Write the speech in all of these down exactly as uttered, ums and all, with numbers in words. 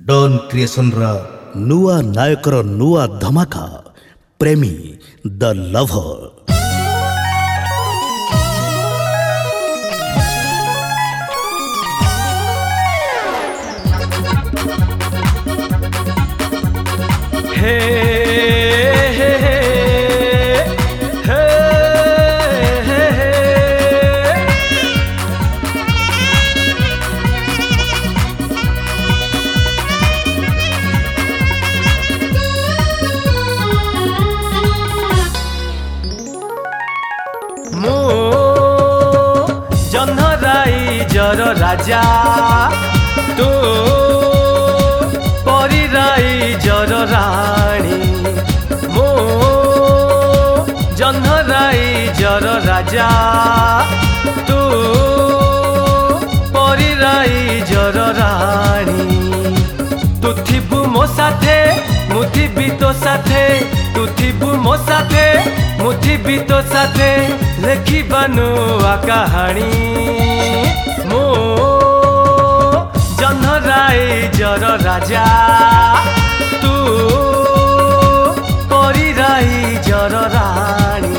Don creation रा नुआ नायकर नुआ धमाका प्रेमी द लवर। हे हे हे हे हे हे मो जन्हराई जर राजा तो परिराई जर राणी मो जन्हराई जर राजा तू परिराई जर राणी तू थिबु मो साथे मु थिबि तो साथे तू थिबु मो साथे मु थिबि तो साथे लेखिबानु आ कहानी मो जन्हराई जर राजा तू परिराई जर राणी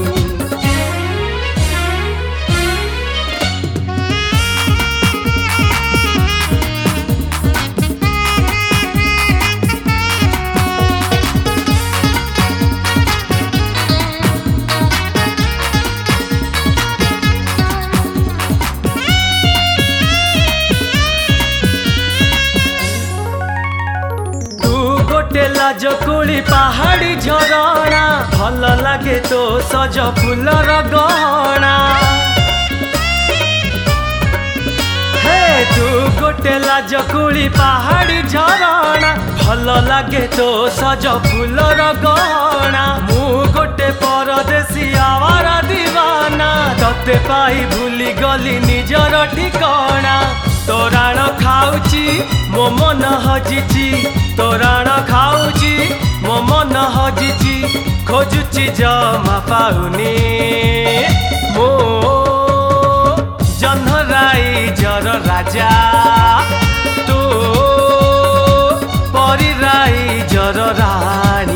लाजकुली पहाड़ी झरणा भल लागे तो सज फूलर गहना हे तू गोटे लाजकुली पहाड़ी झरणा भल लागे तो सज फूलर गहना मु गोटे परदेसी आवारा दीवाना तते पाई भूली गली निजर ठिकाना तोराण खाऊची मो मन हजिची तोराण खाऊची मो मन हजिची खोजुची जमा पाउनी मो जन्हराई जर राजा तू परिराई जर राणी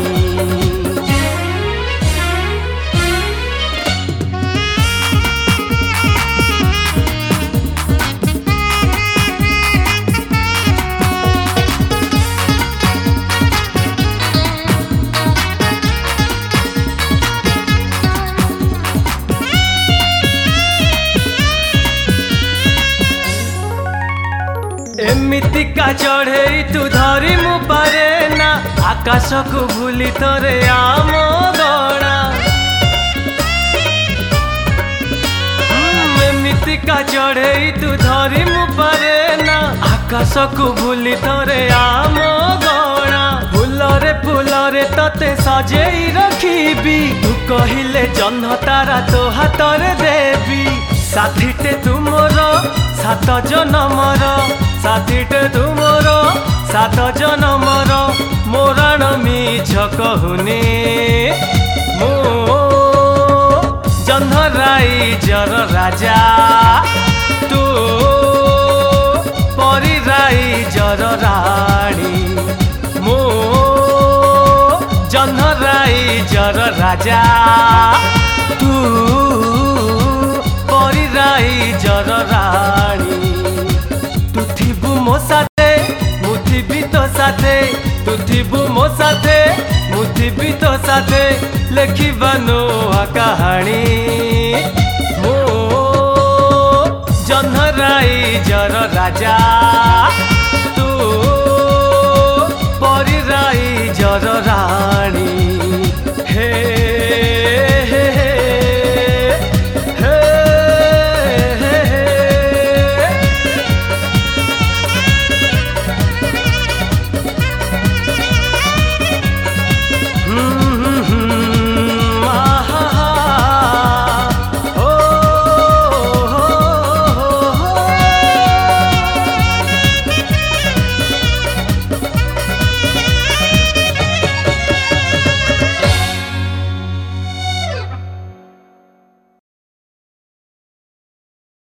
एमितिका चढ़े तू धरी मु पारे ना आकाश को भूली तोरे आम गणा एमितिका चढ़े तू धरी मु पारे ना आकाश को भूली तोरे आम गणा फूलरे फूलरे तते सजेई रखिबी तू कहिले जन्ह तारा तो हातरे देवी साथीटे तुमर सात जनमर साथीटे तुमर सात जनमर मोराण मिछ कहूनी मो जन्हराई जर राजा तू परिराई जर राणी मो जन्हराई जर राजा तू परिराई जर राणी तू थिबु मो साथे मु थिबि तो साथे तू थिबु मो साथे मु थिबि तो साथे लेखिबानु आ कहानी मो जन्हराई जर राजा।